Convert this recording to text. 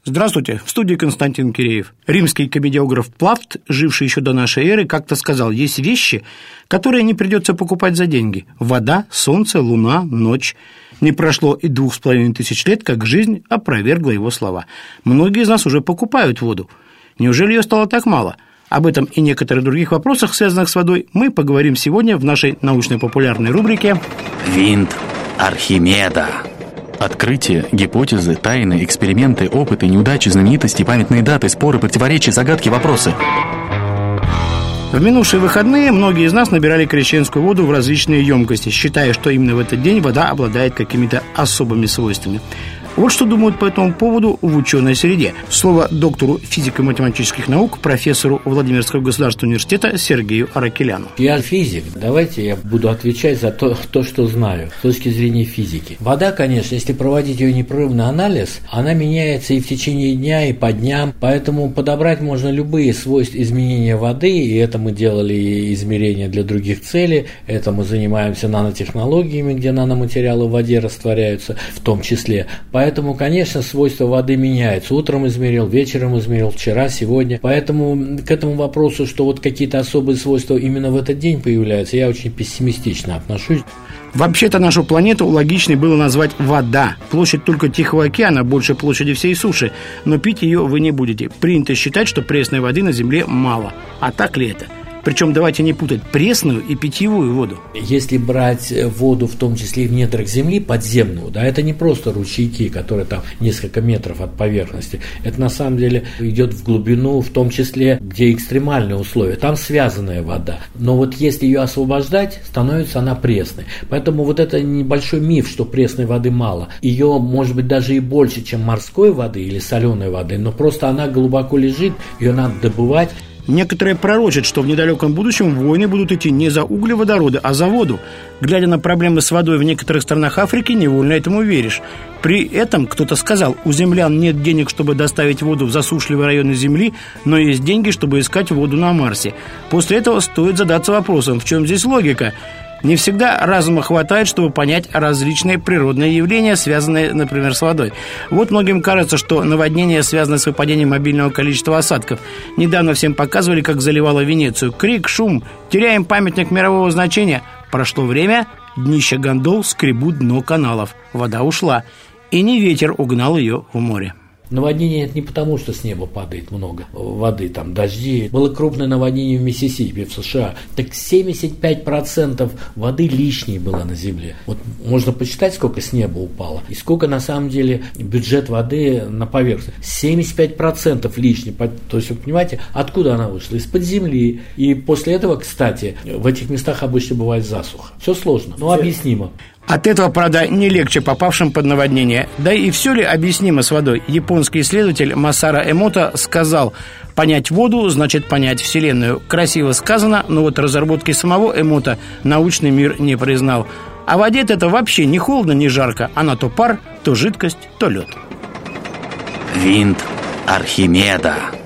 Здравствуйте, в студии Константин Киреев. Римский комедиограф Плафт, живший еще до нашей эры, как-то сказал: есть вещи, которые не придется покупать за деньги. Вода, солнце, луна, ночь. Не прошло и 2500 лет, как жизнь опровергла его слова. Многие из нас уже покупают воду. Неужели ее стало так мало? Об этом и некоторых других вопросах, связанных с водой, мы поговорим сегодня в нашей научно-популярной рубрике «Винт Архимеда». Открытия, гипотезы, тайны, эксперименты, опыты, неудачи, знаменитости, памятные даты, споры, противоречия, загадки, вопросы. В минувшие выходные многие из нас набирали крещенскую воду в различные емкости, считая, что именно в этот день вода обладает какими-то особыми свойствами. Вот что думают по этому поводу в ученой среде. Слово доктору физико-математических наук, профессору Владимирского государственного университета Сергею Аракеляну. Я физик. Давайте я буду отвечать за то, что знаю с точки зрения физики. Вода, конечно, если проводить ее непрерывный анализ, она меняется и в течение дня, и по дням. Поэтому подобрать можно любые свойства изменения воды, и это мы делали измерения для других целей. Это мы занимаемся нанотехнологиями, где наноматериалы в воде растворяются, в том числе. Поэтому, конечно, свойства воды меняются. Утром измерил, вечером измерил, вчера, сегодня. Поэтому к этому вопросу, что вот какие-то особые свойства именно в этот день появляются, я очень пессимистично отношусь. Вообще-то нашу планету логичнее было назвать вода. Площадь только Тихого океана больше площади всей суши, но пить ее вы не будете. Принято считать, что пресной воды на Земле мало. А так ли это? Причем давайте не путать пресную и питьевую воду. Если брать воду, в том числе и в недрах земли, подземную, да, это не просто ручейки, которые там несколько метров от поверхности. Это на самом деле идет в глубину, в том числе, где экстремальные условия. Там связанная вода. Но вот если ее освобождать, становится она пресной. Поэтому вот это небольшой миф, что пресной воды мало. Ее может быть даже и больше, чем морской воды или соленой воды, но просто она глубоко лежит, ее надо добывать. Некоторые пророчат, что в недалеком будущем войны будут идти не за углеводороды, а за воду. Глядя на проблемы с водой в некоторых странах Африки, невольно этому веришь. При этом кто-то сказал: у землян нет денег, чтобы доставить воду в засушливые районы Земли, но есть деньги, чтобы искать воду на Марсе. После этого стоит задаться вопросом, в чем здесь логика? Не всегда разума хватает, чтобы понять различные природные явления, связанные, например, с водой. Вот многим кажется, что наводнение связано с выпадением обильного количества осадков. Недавно всем показывали, как заливало Венецию. Крик, шум, теряем памятник мирового значения. Прошло время, днища гондол скребут дно каналов. Вода ушла, и не ветер угнал ее в море. Наводнение это не потому, что с неба падает много воды, там дожди. Было крупное наводнение в Миссисипи, в США. Так 75% воды лишней было на земле. Вот можно посчитать, сколько с неба упало. И сколько на самом деле бюджет воды на поверхности. 75% лишней. То есть, вы понимаете, откуда она вышла? Из-под земли. И после этого, кстати, в этих местах обычно бывает засуха. Все сложно, но объяснимо. От этого, правда, не легче попавшим под наводнение. Да и все ли объяснимо с водой? Японский исследователь Масара Эмото сказал: понять воду значит понять Вселенную. Красиво сказано, но вот разработки самого Эмото научный мир не признал. А воде-то это вообще не холодно, не жарко. Она то пар, то жидкость, то лед. Винт Архимеда.